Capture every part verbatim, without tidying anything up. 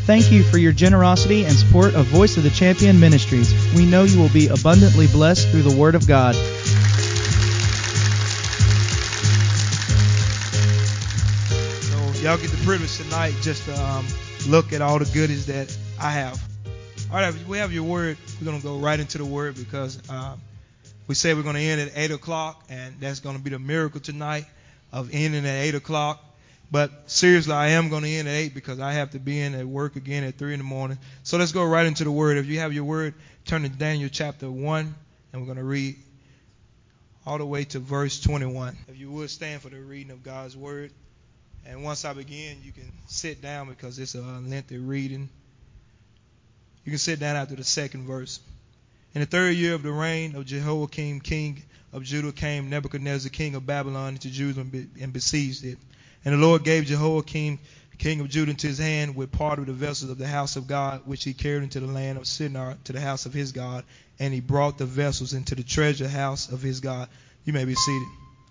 Thank you for your generosity and support of Voice of the Champion Ministries. We know you will be abundantly blessed through the Word of God. So y'all get the privilege tonight just to um, look at all the goodies that I have. All right, if we have your word, we're going to go right into the word because um, we said we're going to end at eight o'clock, and that's going to be the miracle tonight of ending at eight o'clock. But seriously, I am going to end at eight because I have to be in at work again at three in the morning. So let's go right into the word. If you have your word, turn to Daniel chapter one, and we're going to read all the way to verse twenty-one. If you would stand for the reading of God's word. And once I begin, you can sit down because it's a lengthy reading. You can sit down after the second verse. In the third year of the reign of Jehoiakim, king of Judah, came Nebuchadnezzar, king of Babylon, into Judah and besieged it. And the Lord gave Jehoiakim, king of Judah, into his hand with part of the vessels of the house of God, which he carried into the land of Shinar, to the house of his God. And he brought the vessels into the treasure house of his God. You may be seated.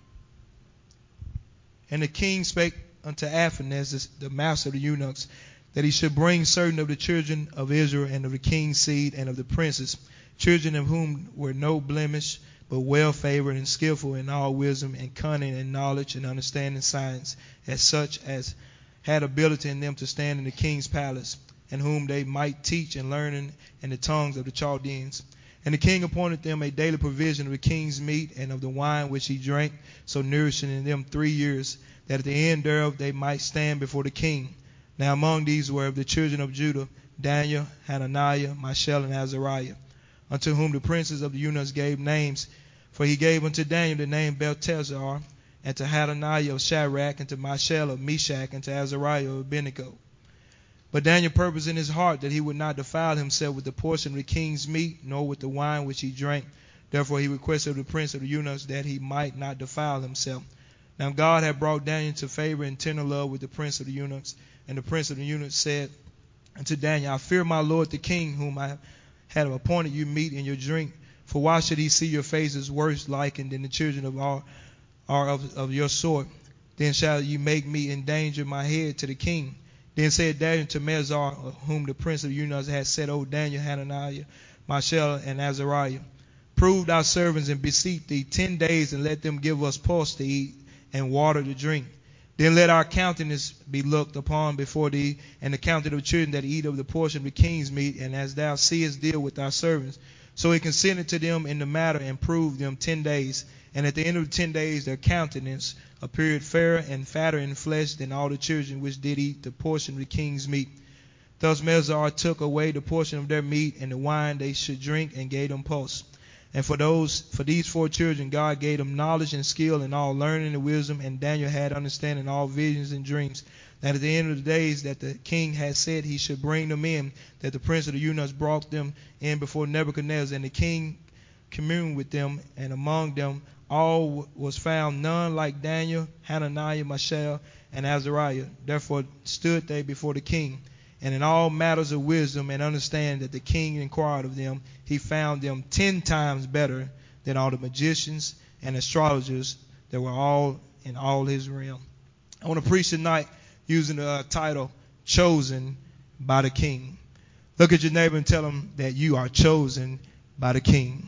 And the king spake unto Athanas, the master of the eunuchs, that he should bring certain of the children of Israel and of the king's seed and of the princes, children of whom were no blemish, but well favored and skillful in all wisdom and cunning and knowledge and understanding science, as such as had ability in them to stand in the king's palace, and whom they might teach and learn in the tongues of the Chaldeans. And the king appointed them a daily provision of the king's meat and of the wine which he drank, so nourishing in them three years, that at the end thereof they might stand before the king. Now among these were of the children of Judah, Daniel, Hananiah, Mishael, and Azariah, unto whom the princes of the eunuchs gave names. For he gave unto Daniel the name Belteshazzar, and to Hananiah of Shadrach, and to Mishael of Meshach, and to Azariah of Abednego. But Daniel purposed in his heart that he would not defile himself with the portion of the king's meat, nor with the wine which he drank. Therefore he requested of the prince of the eunuchs that he might not defile himself. Now God had brought Daniel to favor and tender love with the prince of the eunuchs. And the prince of the eunuchs said unto Daniel, I fear my lord the king, whom I have appointed you meat and your drink. For why should he see your faces worse likened than the children of all are of, of your sort? Then shall you make me endanger my head to the king. Then said Daniel to Mezar, whom the prince of the eunuchs had said, O Daniel, Hananiah, Mishael, and Azariah, prove thy servants and beseech thee ten days, and let them give us pulse to eat and water to drink. Then let our countenance be looked upon before thee, and the countenance of children that eat of the portion of the king's meat, and as thou seest deal with thy servants. So he consented to them in the matter, and proved them ten days. And at the end of the ten days their countenance appeared fairer and fatter in flesh than all the children which did eat the portion of the king's meat. Thus Mezar took away the portion of their meat and the wine they should drink, and gave them pulse. And for those, for these four children, God gave them knowledge and skill in all learning and wisdom, and Daniel had understanding in all visions and dreams. That at the end of the days that the king had said he should bring them in, that the prince of the eunuchs brought them in before Nebuchadnezzar, and the king communed with them, and among them all was found none like Daniel, Hananiah, Mishael, and Azariah. Therefore stood they before the king. And in all matters of wisdom and understanding that the king inquired of them, he found them ten times better than all the magicians and astrologers that were all in all his realm. I want to preach tonight using the uh, title, Chosen by the King. Look at your neighbor and tell him that you are chosen by the King.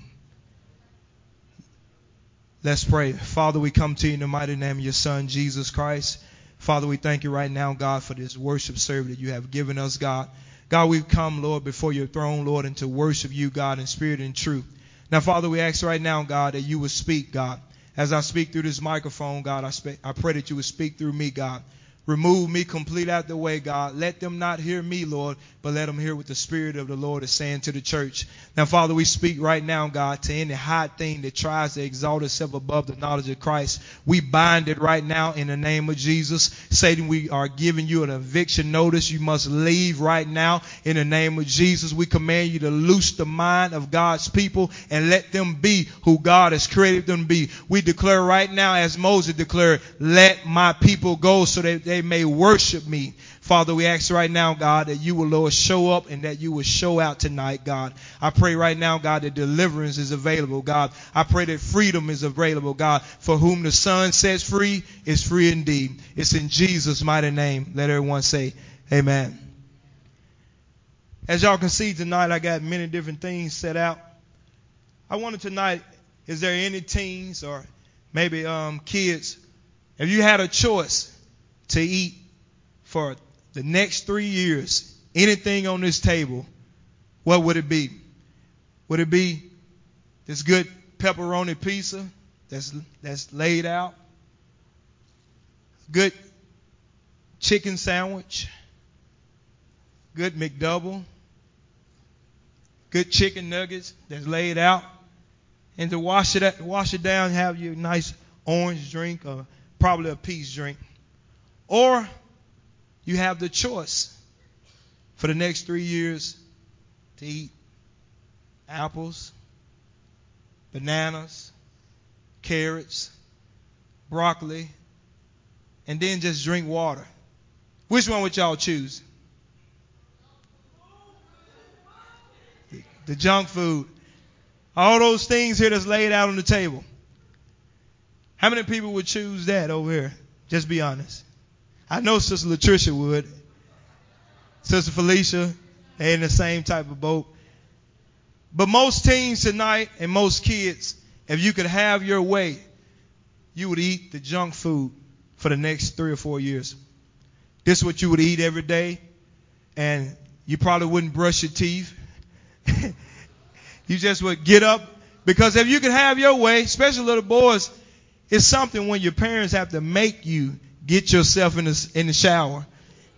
Let's pray. Father, we come to you in the mighty name of your Son, Jesus Christ. Father, we thank you right now, God, for this worship service that you have given us, God. God, we've come, Lord, before your throne, Lord, and to worship you, God, in spirit and truth. Now, Father, we ask right now, God, that you would speak, God. As I speak through this microphone, God, I, spe- I pray that you would speak through me, God. Remove me complete out the way, God. Let them not hear me, Lord, but let them hear what the Spirit of the Lord is saying to the church. Now, Father, we speak right now, God, to any high thing that tries to exalt itself above the knowledge of Christ. We bind it right now in the name of Jesus. Satan, we are giving you an eviction notice. You must leave right now in the name of Jesus. We command you to loose the mind of God's people and let them be who God has created them to be. We declare right now, as Moses declared, let my people go so that they may worship me. Father, we ask right now, God, that you will, Lord, show up and that you will show out tonight, God. I pray right now, God, that deliverance is available, God. I pray that freedom is available, God. For whom the Son sets free is free indeed. It's in Jesus' mighty name. Let everyone say amen. As y'all can see tonight, I got many different things set out. I wonder tonight, is there any teens or maybe um, kids, if you had a choice to eat for the next three years, anything on this table, what would it be? Would it be this good pepperoni pizza that's that's laid out? Good chicken sandwich? Good McDouble? Good chicken nuggets that's laid out? And to wash it wash it down, have your nice orange drink or probably a peach drink. Or you have the choice for the next three years to eat apples, bananas, carrots, broccoli, and then just drink water. Which one would y'all choose? The, the junk food. All those things here that's laid out on the table. How many people would choose that over here? Just be honest. I know Sister Latricia would. Sister Felicia, they're in the same type of boat. But most teens tonight and most kids, if you could have your way, you would eat the junk food for the next three or four years. This is what you would eat every day, and you probably wouldn't brush your teeth. You just would get up, because if you could have your way, especially little boys, it's something when your parents have to make you get yourself in the, in the shower.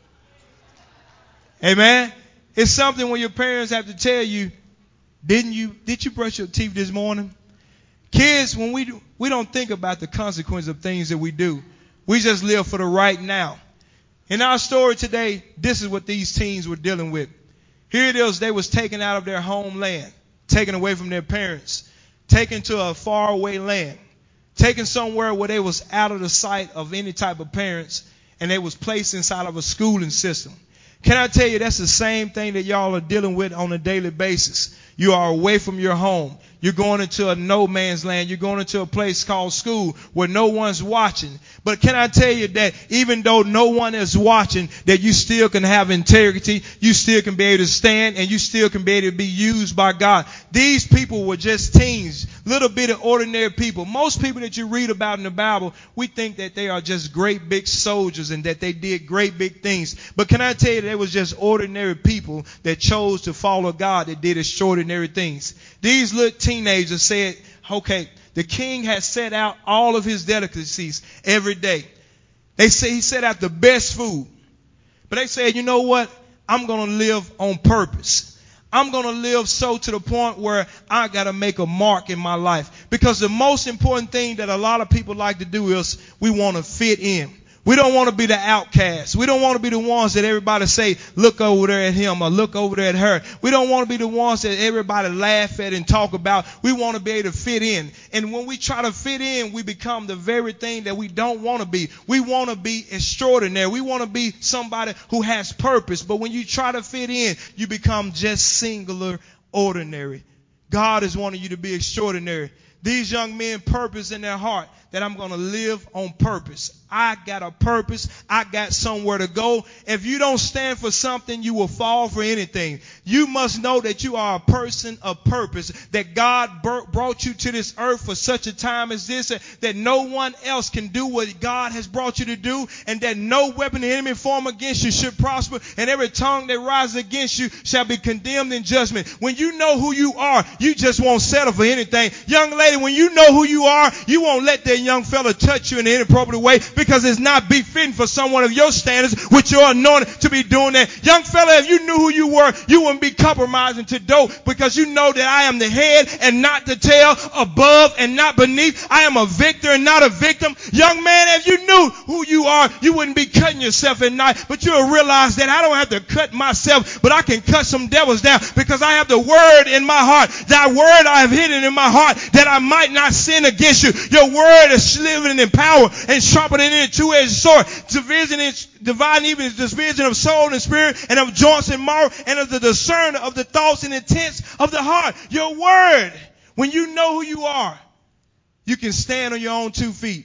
Amen? It's something when your parents have to tell you, didn't you, did you brush your teeth this morning? Kids, when we do, we don't think about the consequence of things that we do. We just live for the right now. In our story today, this is what these teens were dealing with. Here it is, they was taken out of their homeland, taken away from their parents, taken to a faraway land, taken somewhere where they was out of the sight of any type of parents, and they was placed inside of a schooling system. Can I tell you, that's the same thing that y'all are dealing with on a daily basis. You are away from your home. You're going into a no man's land. You're going into a place called school where no one's watching. But can I tell you that even though no one is watching, that you still can have integrity, you still can be able to stand, and you still can be able to be used by God. These people were just teens, little bit of ordinary people. Most people that you read about in the Bible, we think that they are just great big soldiers and that they did great big things. But can I tell you, they was just ordinary people that chose to follow God, that did extraordinary things. These little teenagers said, okay, the king has set out all of his delicacies every day. They say he set out the best food. But they said, you know what? I'm going to live on purpose. I'm going to live so to the point where I got to make a mark in my life. Because the most important thing that a lot of people like to do is we want to fit in. We don't want to be the outcasts. We don't want to be the ones that everybody say, look over there at him or look over there at her. We don't want to be the ones that everybody laugh at and talk about. We want to be able to fit in. And when we try to fit in, we become the very thing that we don't want to be. We want to be extraordinary. We want to be somebody who has purpose. But when you try to fit in, you become just singular, ordinary. God is wanting you to be extraordinary. These young men purpose in their heart that I'm going to live on purpose. I got a purpose. I got somewhere to go. If you don't stand for something, you will fall for anything. You must know that you are a person of purpose, that God brought you to this earth for such a time as this, that no one else can do what God has brought you to do, and that no weapon the enemy form against you should prosper, and every tongue that rises against you shall be condemned in judgment. When you know who you are, you just won't settle for anything. Young lady, when you know who you are, you won't let that young fella touch you in an inappropriate way, because it's not befitting for someone of your standards with your anointing to be doing that. Young fella, if you knew who you were, you wouldn't be compromising to dope, because you know that I am the head and not the tail, above and not beneath. I am a victor and not a victim. Young man, if you knew who you are, you wouldn't be cutting yourself at night, but you'll realize that I don't have to cut myself, but I can cut some devils down, because I have the word in my heart. Thy word I have hidden in my heart, that I might not sin against you. Your word is living in power and sharper than any two-edged sword, division is divine, even is division of soul and spirit, and of joints and marrow, and of the discerner of the thoughts and intents of the heart. Your word, when you know who you are, you can stand on your own two feet.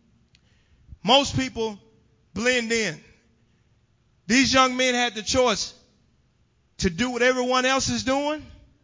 Most people blend in. These young men had the choice. to do what everyone else is doing,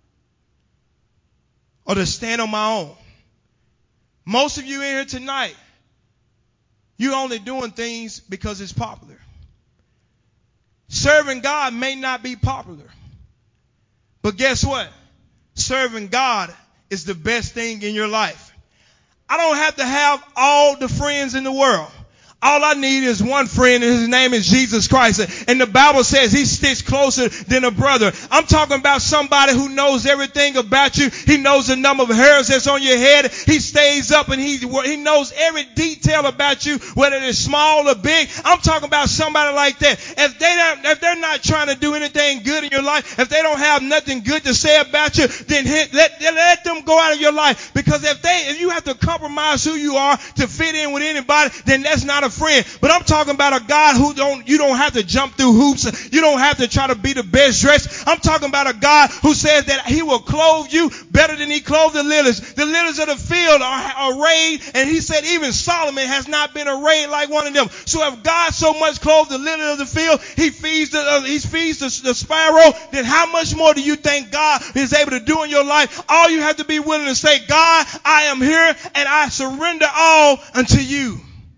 or to stand on my own? Most of you in here tonight, you're only doing things because it's popular. Serving God may not be popular. But guess what? Serving God is the best thing in your life. I don't have to have all the friends in the world. All I need is one friend, and his name is Jesus Christ. And the Bible says he sticks closer than a brother. I'm talking about somebody who knows everything about you. He knows the number of hairs that's on your head. He stays up and he, he knows every detail about you, whether it's small or big. I'm talking about somebody like that. If they don't, if they're not trying to do anything good in your life, if they don't have nothing good to say about you, then hit, let, let them go out of your life. Because if they, if you have to compromise who you are to fit in with anybody, then that's not a friend. But I'm talking about a God who don't, you don't have to jump through hoops. You don't have to try to be the best dressed. I'm talking about a God who says that he will clothe you better than he clothed the lilies. The lilies of the field are arrayed, and he said even Solomon has not been arrayed like one of them. So if God so much clothed the lily of the field, he feeds the, uh, he feeds the, the sparrow, then how much more do you think God is able to do in your life? All you have to be willing to say, God, I am here and I surrender all unto you.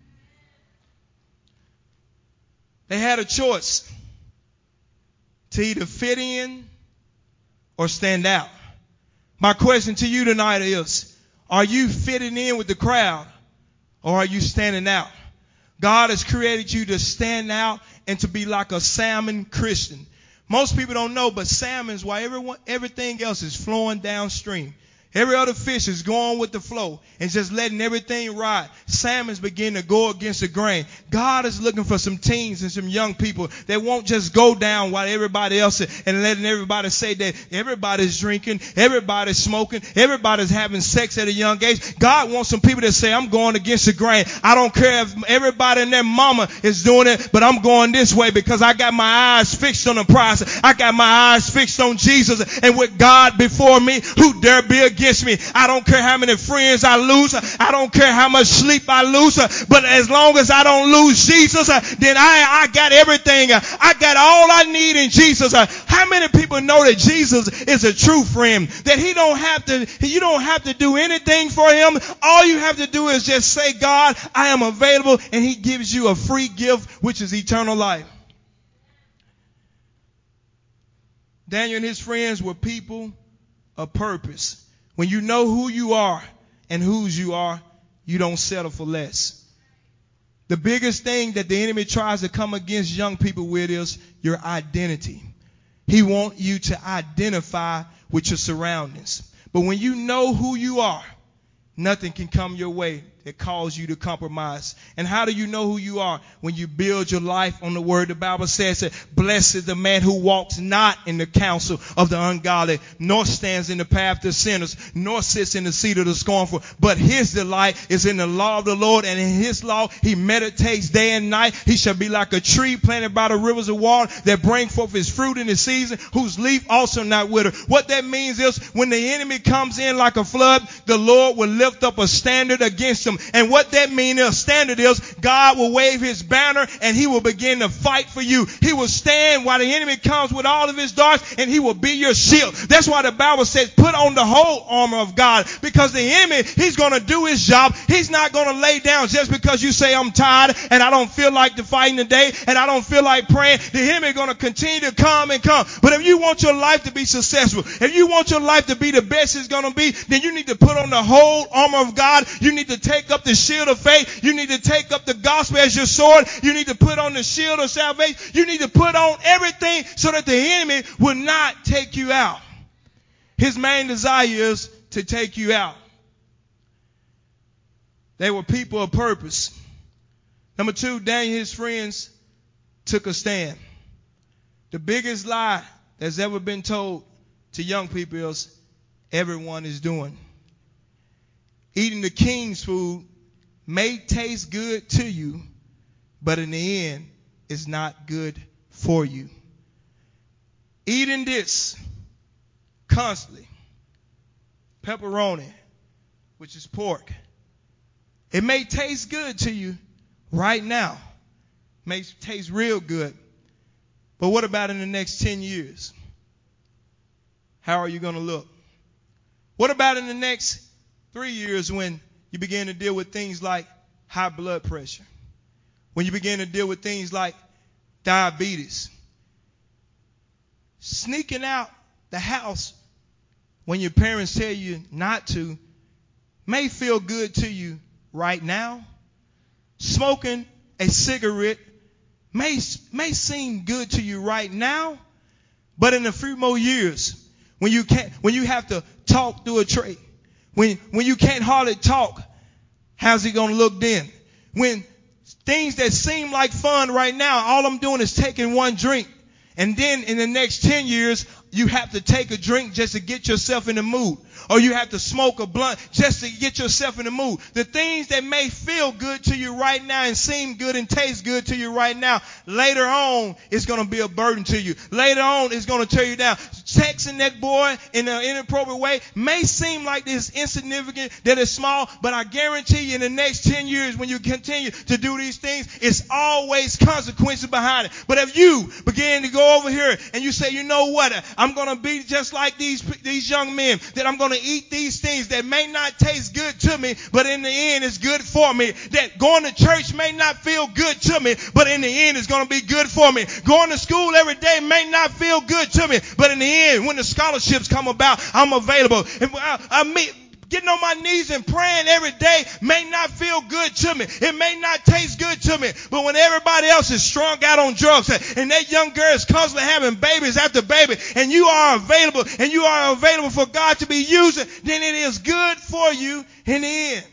They had a choice to either fit in or stand out. My question to you tonight is, are you fitting in with the crowd or are you standing out? God has created you to stand out and to be like a salmon Christian. Most people don't know, but salmon's why everyone, everything else is flowing downstream. Every other fish is going with the flow and just letting everything ride. Salmons begin to go against the grain. God is looking for some teens and some young people that won't just go down while everybody else is, and letting everybody say that everybody's drinking, everybody's smoking, everybody's having sex at a young age. God wants some people that say, I'm going against the grain. I don't care if everybody and their mama is doing it, but I'm going this way because I got my eyes fixed on the prize. I got my eyes fixed on Jesus, and with God before me, who dare be against me? I don't care how many friends I lose. I don't care how much sleep I lose. But as long as I don't lose Jesus, then I, I got everything. I got all I need in Jesus. How many people know that Jesus is a true friend? That he don't have to, you don't have to do anything for him. All you have to do is just say, God, I am available, and he gives you a free gift, which is eternal life. Daniel and his friends were people of purpose. When you know who you are and whose you are, you don't settle for less. The biggest thing that the enemy tries to come against young people with is your identity. He wants you to identify with your surroundings. But when you know who you are, nothing can come your way that cause you to compromise. And how do you know who you are? When you build your life on the word. The Bible says that blessed is the man who walks not in the counsel of the ungodly, nor stands in the path of sinners, nor sits in the seat of the scornful. But his delight is in the law of the Lord, and in his law he meditates day and night. He shall be like a tree planted by the rivers of water that bring forth his fruit in the season, whose leaf also not wither. What that means is when the enemy comes in like a flood, the Lord will lift up a standard against him. And what that means, a standard is God will wave his banner and he will begin to fight for you. He will stand while the enemy comes with all of his darts, and he will be your shield. That's why the Bible says put on the whole armor of God, because the enemy, he's going to do his job. He's not going to lay down just because you say I'm tired and I don't feel like the fighting today and I don't feel like praying. The enemy is going to continue to come and come. But if you want your life to be successful, if you want your life to be the best it's going to be, then you need to put on the whole armor of God. You need to take up the shield of faith. You need to take up the gospel as your sword. You need to put on the shield of salvation. You need to put on everything so that the enemy will not take you out. His main desire is to take you out. They were people of purpose. Number two, Daniel and his friends took a stand. The biggest lie that's ever been told to young people is everyone is doing. Eating the king's food may taste good to you, but in the end, it's not good for you. Eating this constantly, pepperoni, which is pork, it may taste good to you right now, may taste real good, but what about in the next ten years? how are you going to look? What about in the next three years when you begin to deal with things like high blood pressure? When you begin to deal with things like diabetes? Sneaking out the house when your parents tell you not to may feel good to you right now. Smoking a cigarette may, may seem good to you right now, but in a few more years, when you can't, when you have to talk through a tray, when, when you can't hardly talk, how's it going to look then? When things that seem like fun right now, all I'm doing is taking one drink. And then in the next ten years, you have to take a drink just to get yourself in the mood. Or you have to smoke a blunt just to get yourself in the mood. The things that may feel good to you right now and seem good and taste good to you right now, later on, it's going to be a burden to you. Later on, it's going to tear you down. Texting that boy in an inappropriate way may seem like it's insignificant, that it's small, but I guarantee you in the next ten years when you continue to do these things, it's always consequences behind it. But if you begin to go over here and you say, you know what, I'm going to be just like these, these young men, that I'm going to eat these things that may not taste good to me, but in the end it's good for me. That going to church may not feel good to me, but in the end it's going to be good for me. Going to school every day may not feel good to me, but in the end, when the scholarships come about, I'm available. And I, I mean, getting on my knees and praying every day may not feel good to me. It may not taste good to me. But when everybody else is strung out on drugs and that young girl is constantly having babies after baby and you are available and you are available for God to be using, then it is good for you in the end.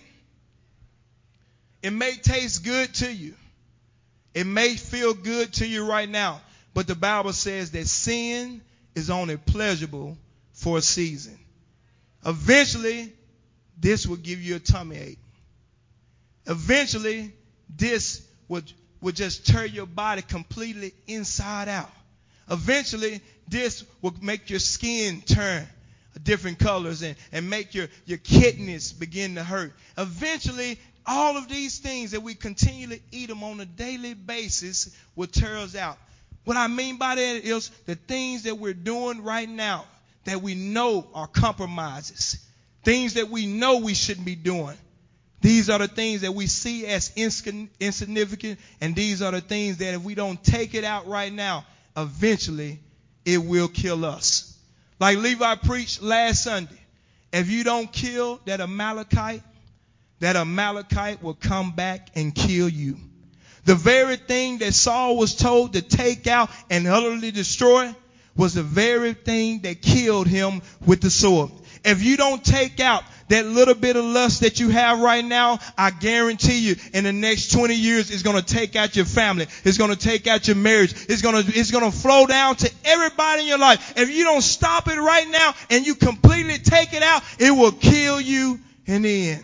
It may taste good to you. It may feel good to you right now. But the Bible says that sin is only pleasurable for a season. Eventually, this will give you a tummy ache. Eventually, this would, would just tear your body completely inside out. Eventually, this will make your skin turn different colors and, and make your, your kidneys begin to hurt. Eventually, all of these things that we continually eat them on a daily basis will tear us out. What I mean by that is the things that we're doing right now that we know are compromises. Things that we know we shouldn't be doing. These are the things that we see as insignificant, and these are the things that if we don't take it out right now, eventually it will kill us. Like Levi preached last Sunday, if you don't kill that Amalekite, that Amalekite will come back and kill you. The very thing that Saul was told to take out and utterly destroy was the very thing that killed him with the sword. If you don't take out that little bit of lust that you have right now, I guarantee you in the next twenty years, it's going to take out your family. It's going to take out your marriage. It's going to, it's going to flow down to everybody in your life. If you don't stop it right now and you completely take it out, it will kill you in the end.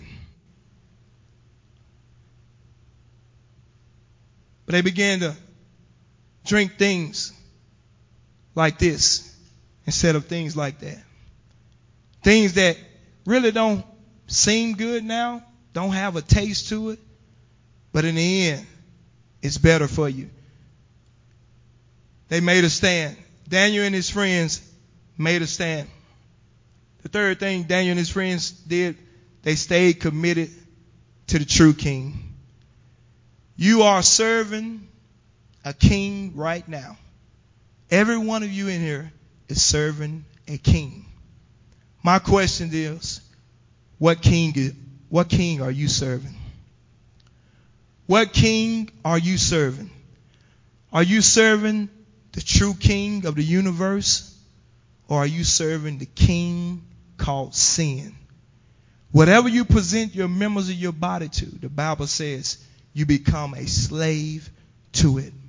But they began to drink things like this instead of things like that. Things that really don't seem good now, don't have a taste to it, but in the end, it's better for you. They made a stand. Daniel and his friends made a stand. The third thing Daniel and his friends did, they stayed committed to the true king. You are serving a king right now. Every one of you in here is serving a king. My question is, what king is, what king are you serving? What king are you serving? Are you serving the true king of the universe, or are you serving the king called sin? Whatever you present your members of your body to, the Bible says you become a slave to it.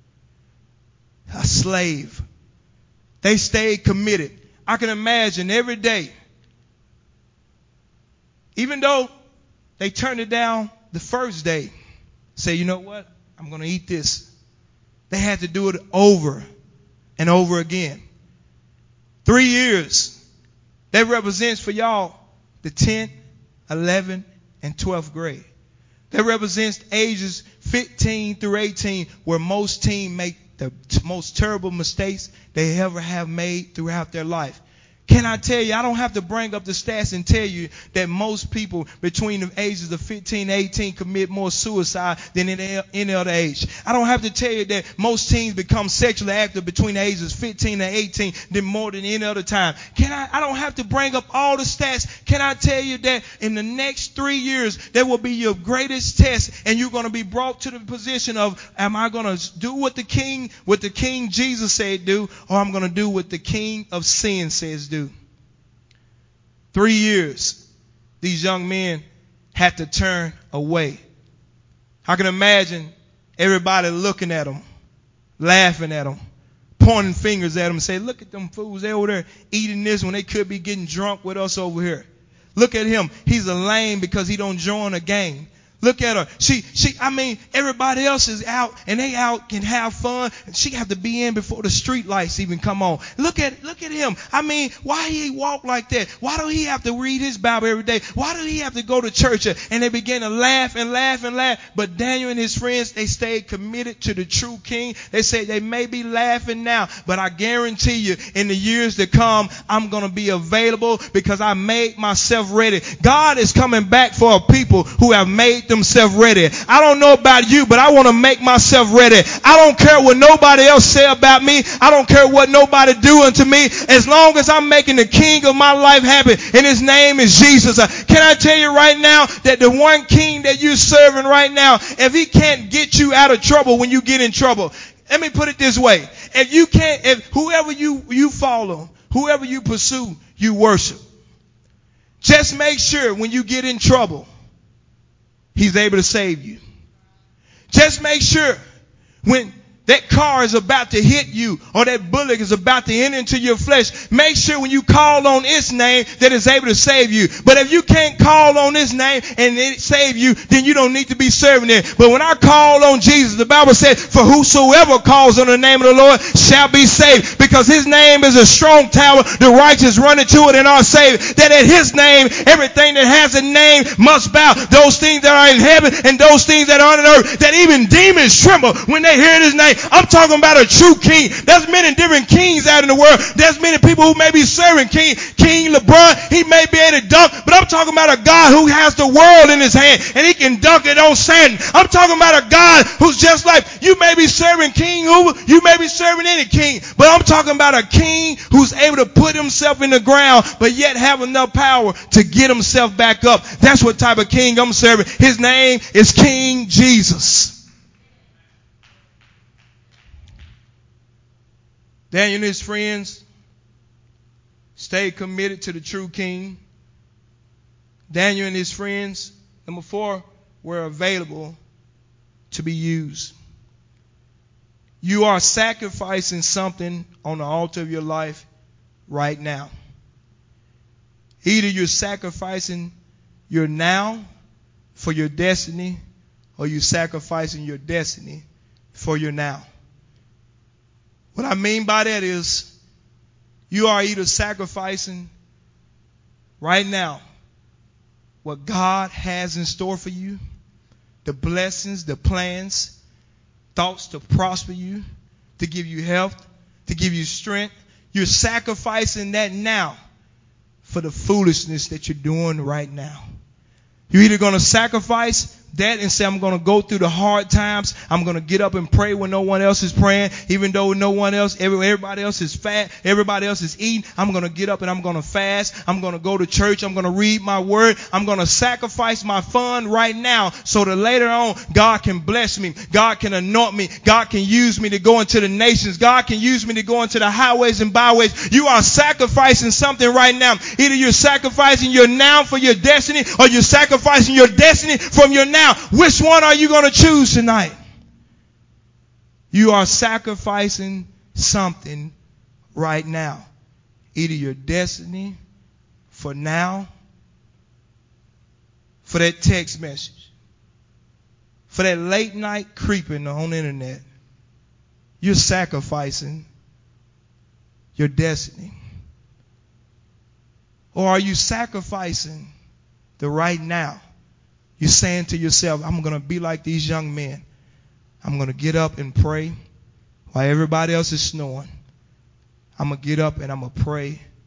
A slave. They stayed committed. I can imagine every day, even though they turned it down the first day, say, you know what, I'm going to eat this. They had to do it over and over again. Three years. That represents for y'all the tenth, eleventh, and twelfth grade. That represents ages fifteen through eighteen, where most teens make the t- most terrible mistakes they ever have made throughout their life. Can I tell you, I don't have to bring up the stats and tell you that most people between the ages of fifteen and eighteen commit more suicide than in any other age. I don't have to tell you that most teens become sexually active between the ages of fifteen and eighteen than more than any other time. Can I, I don't have to bring up all the stats. Can I tell you that in the next three years, there will be your greatest test, and you're going to be brought to the position of, am I going to do what the King, what the King Jesus said do, or I'm going to do what the King of sin says do? Three years, these young men had to turn away. I can imagine everybody looking at them, laughing at them, pointing fingers at them and say, look at them fools. They're over there eating this when they could be getting drunk with us over here. Look at him. He's a lame because he don't join a gang. Look at her. She, she, I mean, everybody else is out and they out can have fun. And she have to be in before the street lights even come on. Look at, look at him. I mean, why he walk like that? Why do he have to read his Bible every day? Why do he have to go to church? And they begin to laugh and laugh and laugh. But Daniel and his friends, they stayed committed to the true King. They say they may be laughing now, but I guarantee you in the years to come, I'm going to be available because I made myself ready. God is coming back for a people who have made themselves ready. I don't know about you, but I want to make myself ready. I don't care what nobody else say about me. I don't care what nobody do unto me. As long as I'm making the King of my life happy, and his name is Jesus. Uh, can I tell you right now that the one King that you're serving right now, if he can't get you out of trouble when you get in trouble, let me put it this way. If you can't, if whoever you, you follow, whoever you pursue, you worship. Just make sure when you get in trouble, he's able to save you. Just make sure when that car is about to hit you or that bullet is about to enter into your flesh, make sure when you call on its name that it's able to save you. But if you can't call on its name and it save you, then you don't need to be serving it. But when I call on Jesus, the Bible said, for whosoever calls on the name of the Lord shall be saved, because his name is a strong tower. The righteous run into it and are saved. That at his name, everything that has a name must bow. Those things that are in heaven and those things that are on earth, that even demons tremble when they hear his name. I'm talking about a true king. There's many different kings out in the world. There's many people who may be serving King King LeBron. He may be able to dunk, but I'm talking about a God who has the world in his hand and he can dunk it on sand. I'm talking about a God who's just like, you may be serving King Hoover, you may be serving any king, but I'm talking about a king who's able to put himself in the ground but yet have enough power to get himself back up. That's what type of king I'm serving. His name is King Jesus. Daniel and his friends stayed committed to the true King. Daniel and his friends, number four, were available to be used. You are sacrificing something on the altar of your life right now. Either you're sacrificing your now for your destiny, or you're sacrificing your destiny for your now. What I mean by that is you are either sacrificing right now what God has in store for you, the blessings, the plans, thoughts to prosper you, to give you health, to give you strength. You're sacrificing that now for the foolishness that you're doing right now. You're either going to sacrifice that and say, I'm going to go through the hard times. I'm going to get up and pray when no one else is praying, even though no one else, everybody else is fat, everybody else is eating. I'm going to get up and I'm going to fast. I'm going to go to church. I'm going to read my word. I'm going to sacrifice my fun right now so that later on God can bless me. God can anoint me. God can use me to go into the nations. God can use me to go into the highways and byways. You are sacrificing something right now. Either you're sacrificing your now for your destiny, or you're sacrificing your destiny from your now. Which one are you going to choose tonight? You are sacrificing something right now. Either your destiny for now, for that text message, for that late night creeping on the internet. You're sacrificing your destiny. Or are you sacrificing the right now? You're saying to yourself, I'm going to be like these young men. I'm going to get up and pray while everybody else is snoring. I'm going to get up and I'm going to pray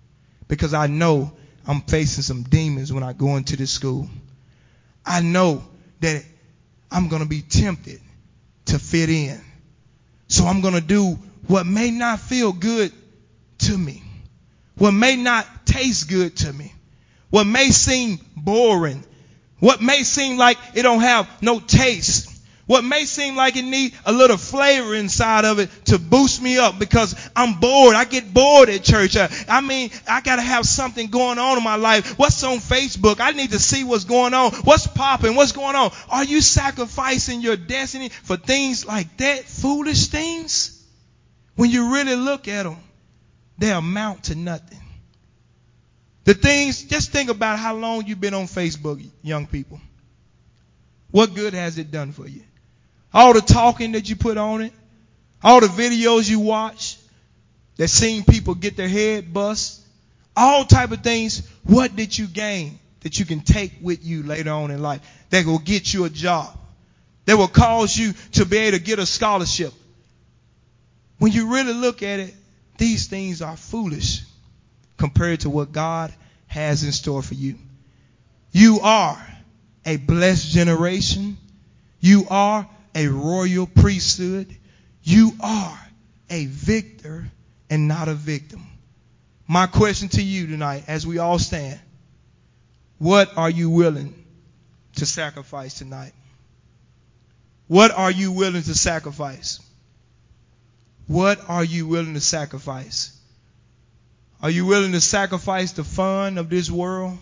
because I know I'm facing some demons when I go into this school. I know that I'm going to be tempted to fit in. So I'm going to do what may not feel good to me, what may not taste good to me, what may seem boring, what may seem like it don't have no taste, what may seem like it need a little flavor inside of it to boost me up because I'm bored. I get bored at church. Uh, I mean, I got to have something going on in my life. What's on Facebook? I need to see what's going on. What's popping? What's going on? Are you sacrificing your destiny for things like that? Foolish things? When you really look at them, they amount to nothing. The things, just think about how long you've been on Facebook, young people. What good has it done for you? All the talking that you put on it, all the videos you watch that seen people get their head bust, all type of things. What did you gain that you can take with you later on in life that will get you a job, that will cause you to be able to get a scholarship? When you really look at it, these things are foolish compared to what God has in store for you. You are a blessed generation. You are a royal priesthood. You are a victor and not a victim. My question to you tonight, as we all stand, what are you willing to sacrifice tonight? What are you willing to sacrifice? What are you willing to sacrifice? Are you willing to sacrifice the fun of this world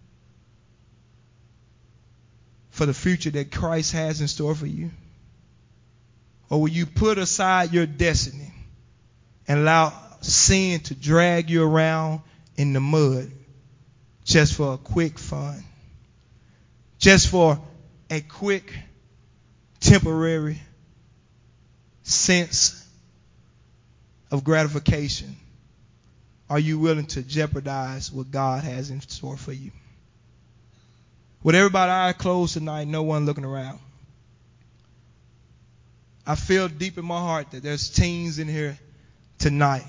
for the future that Christ has in store for you? Or will you put aside your destiny and allow sin to drag you around in the mud just for a quick fun, just for a quick, temporary sense of gratification? Are you willing to jeopardize what God has in store for you? With everybody's eyes closed tonight, no one looking around, I feel deep in my heart that there's teens in here tonight.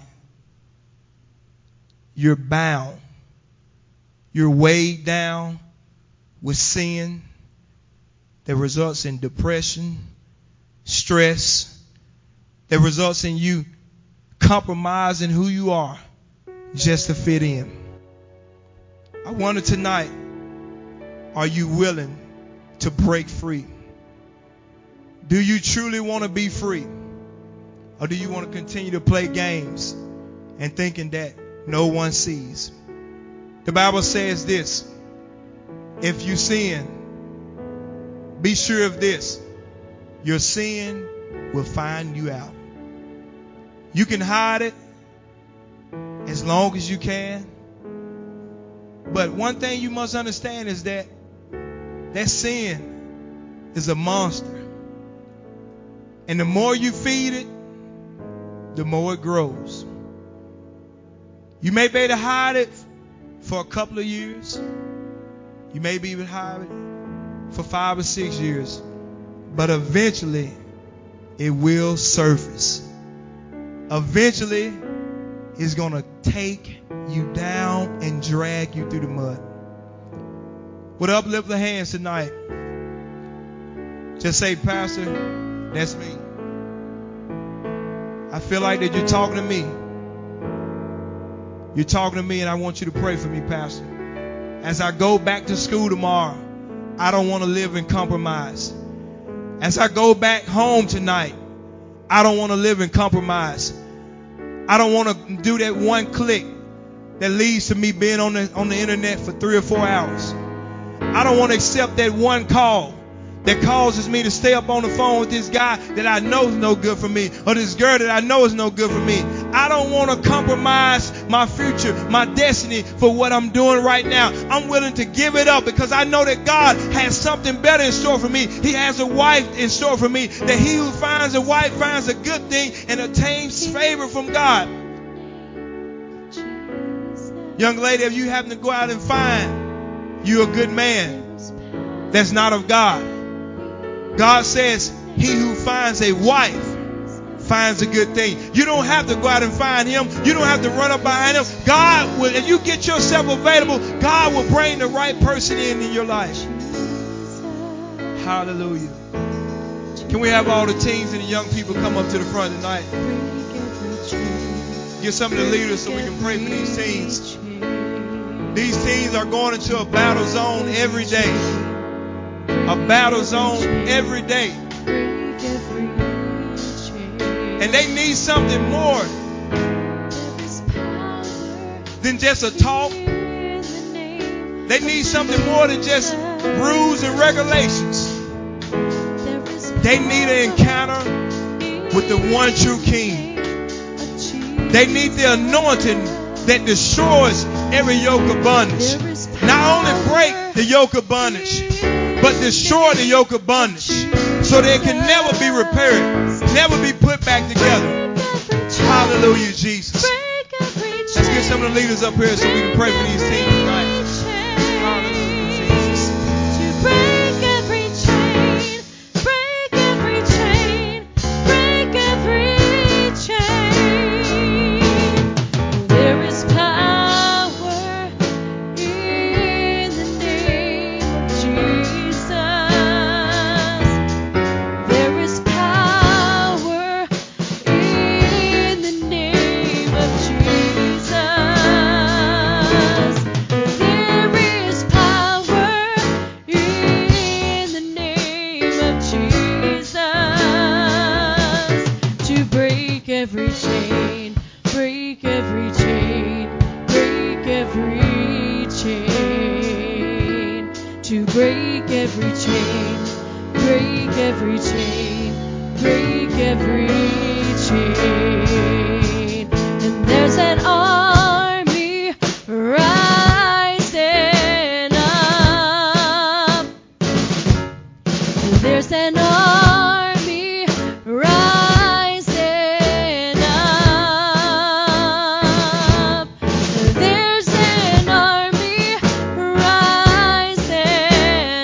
You're bound. You're weighed down with sin that results in depression, stress, that results in you compromising who you are just to fit in. I wonder tonight, are you willing to break free? Do you truly want to be free? Or do you want to continue to play games and thinking that no one sees? The Bible says this: if you sin, be sure of this, your sin will find you out. You can hide it as long as you can. But one thing you must understand is that that sin is a monster. And the more you feed it, the more it grows. You may be able to hide it for a couple of years. You may be able to hide it for five or six years. But eventually, it will surface. Eventually, it's going to take you down and drag you through the mud. With uplifted hands tonight, just say, Pastor, that's me. I feel like that you're talking to me. You're talking to me, and I want you to pray for me, Pastor. As I go back to school tomorrow, I don't want to live in compromise. As I go back home tonight, I don't want to live in compromise. I don't want to do that one click that leads to me being on the, on the internet for three or four hours. I don't want to accept that one call that causes me to stay up on the phone with this guy that I know is no good for me, or this girl that I know is no good for me. I don't want to compromise my future, my destiny for what I'm doing right now. I'm willing to give it up because I know that God has something better in store for me. He has a wife in store for me, that he who finds a wife finds a good thing and obtains favor from God. Young lady, if you happen to go out and find you a good man that's not of God, God says, he who finds a wife finds a good thing. You don't have to go out and find him. You don't have to run up behind him. God will, if you get yourself available, God will bring the right person in in your life. Hallelujah. Can we have all the teens and the young people come up to the front tonight? Get some of the leaders so we can pray for these teens. These teens are going into a battle zone every day. A battle zone every day. And they need something more than just a talk. They need something more than just rules and regulations. They need an encounter with the one true King. They need the anointing that destroys every yoke of bondage. Not only break the yoke of bondage, but destroy the yoke of bondage so they can never be repaired, never be put back together. Hallelujah, Jesus. Let's get some of the leaders up here so we can pray for these teams tonight. Hallelujah, Jesus. Break every chain, break every chain, break every chain. There is power in the name of Jesus. There is power in the name of Jesus. There is power in the name of Jesus to break every chain, break every chain, break every chain, to break every chain, break every chain, break every chain. And there's an army rising up. There's an army rising up. There's an army rising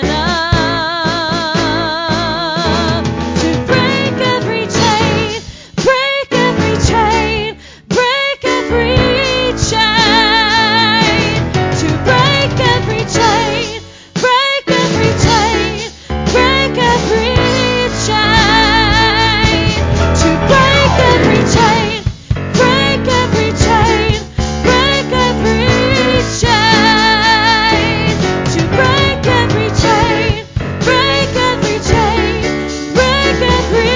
up to break every chain, break every chain, break every chain, to break every chain, break every chain, break every chain, to break every chain, break every chain, break every chain, to break every chain, break every chain, break every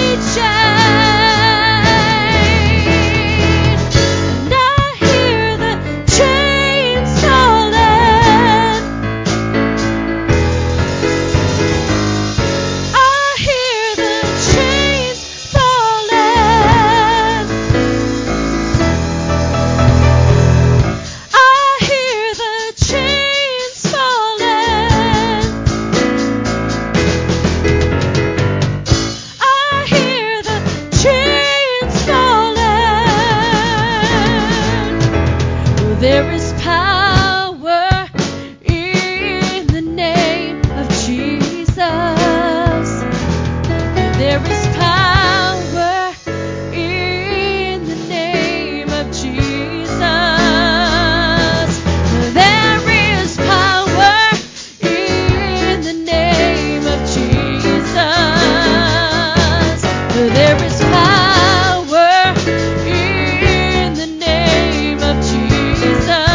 chain. And I hear the chains falling. I hear the chains falling. I hear the chains falling. I hear the chains falling. There is power in the name of Jesus. There is power in the name of Jesus. There is power in the name of Jesus. There is power in the name of Jesus.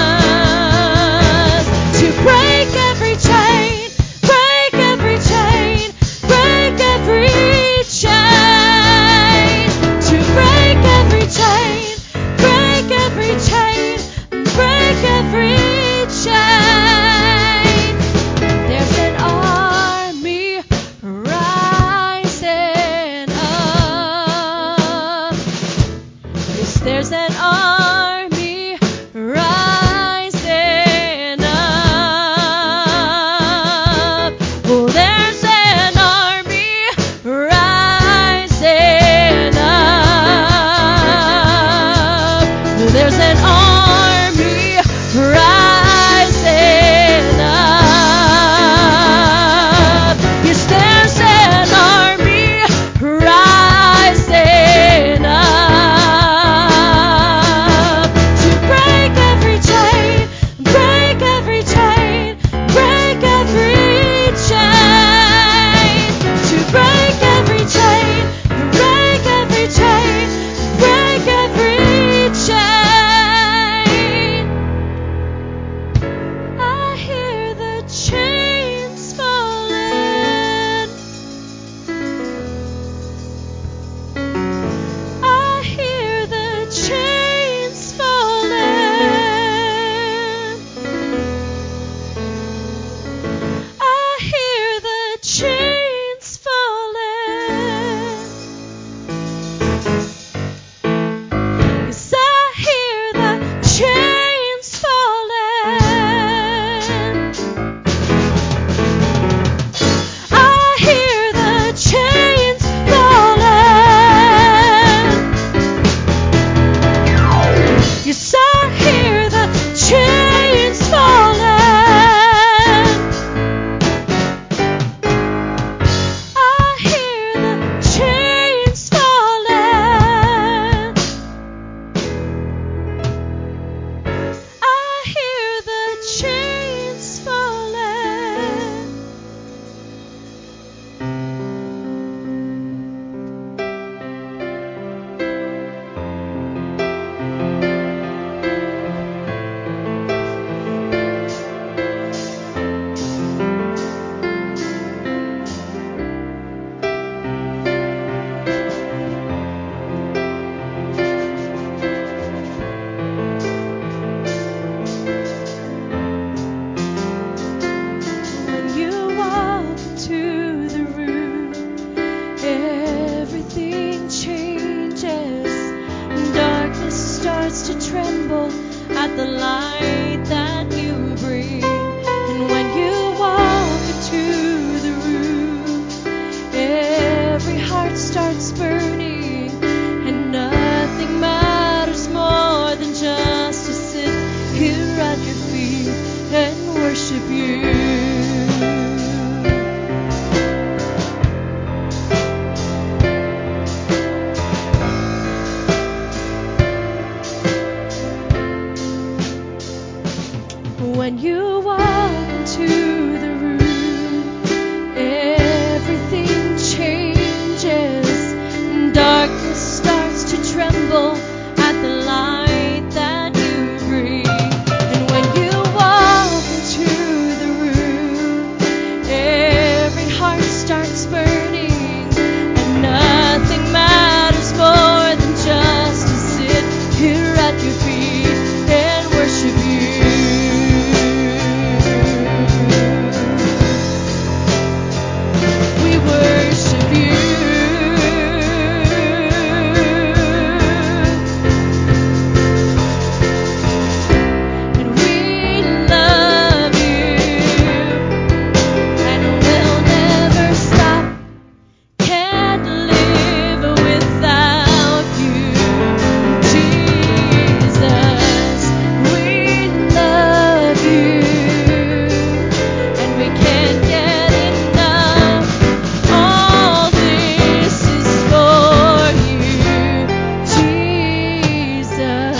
when you walk into the room, everything changes. Darkness starts to tremble at the light that you bring. And when you walk into the room, every heart starts burning, and nothing matters more than just to sit here at your feet and worship you. We worship you. And we love you. And we'll never stop. Can't live without you, Jesus. We love you, and we can't get enough. All this is for you, Jesus.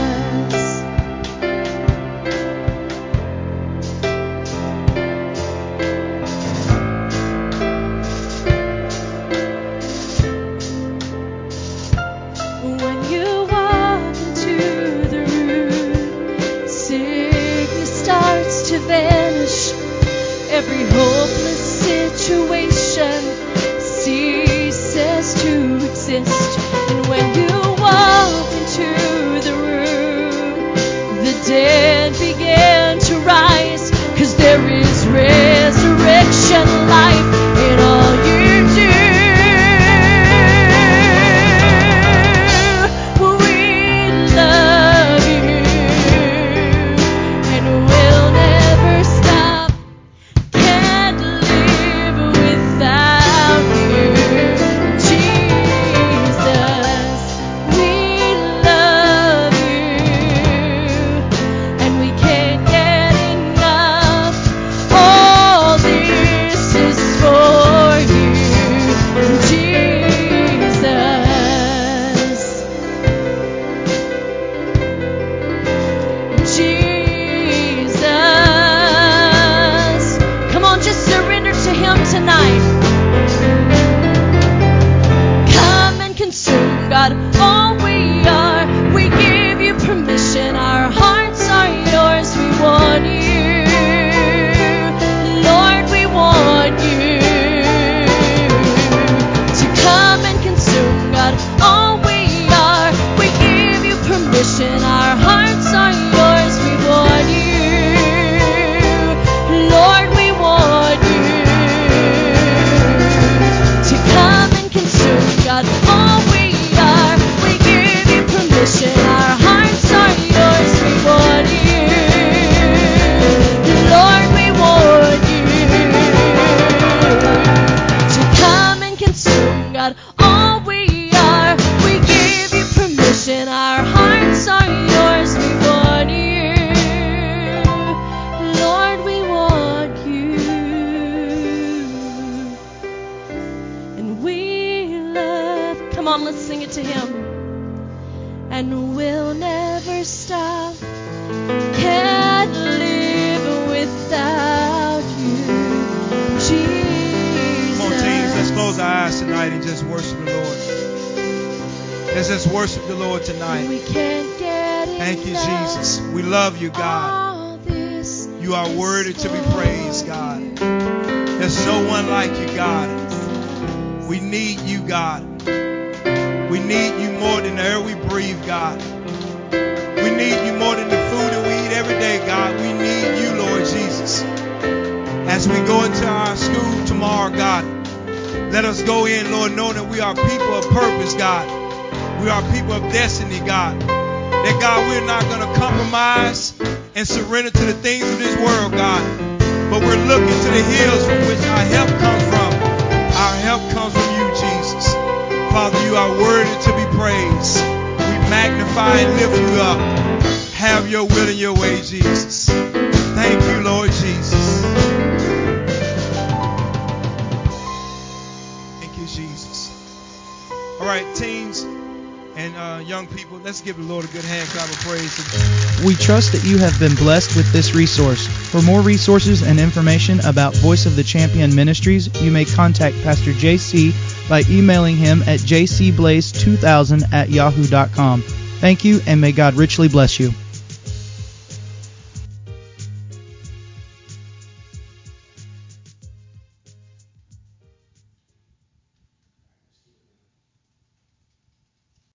When you walk into the room, sickness starts to vanish. Every hopeless situation ceases to exist. And when you walk into the room, the dead begin to rise, 'cause there is resurrection life in all you do. We love you, and we'll never stop. Can't live without you, Jesus. We love you, and we can't get enough. All this is for you, Jesus. Jesus. Come on, just surrender to Him tonight. Come and consume, God, all we are. We give you permission. Our hearts are yours. We want you. Lord, we want you to come and consume, God, all we are. We give you permission. Our hearts are yours. We want you. Lord, we want you to come and consume, God, all we are. We give you permission. Our hearts are yours. We want you. Lord, we want you to come and consume, God, all we are. We give you permission. Our hearts are yours. We want you. Lord, we want you. And we love. Come on, let's sing it to Him. And we'll never stop. Can't live without you, Jesus. Come on, teams, let's close our eyes tonight and just worship the Lord. Let's just worship the Lord tonight. We can't get Thank you, enough. Jesus. We love you, God. All this You are is worthy to be for praised, God. you, There's no one like you, God. Jesus. We need you, God. We need you more than the air we breathe, God. We need you more than the food that we eat every day, God. We need you, Lord Jesus. As we go into our school tomorrow, God, let us go in, Lord, knowing that we are people of purpose, God. We are people of destiny, God. That, God, we're not going to compromise and surrender to the things of this world, God. But we're looking to the hills from which our help comes from. Our help comes from you, Jesus. Father, you are worthy to be praised. We magnify and lift you up. Have your will and your way, Jesus. Thank you, Lord Jesus. Thank you, Jesus. All right, teams, And uh, young people, let's give the Lord a good hand clap of praise. We trust that you have been blessed with this resource. For more resources and information about Voice of the Champion Ministries, you may contact Pastor J C by emailing him at j c blaze two thousand at yahoo dot com. Thank you, and may God richly bless you.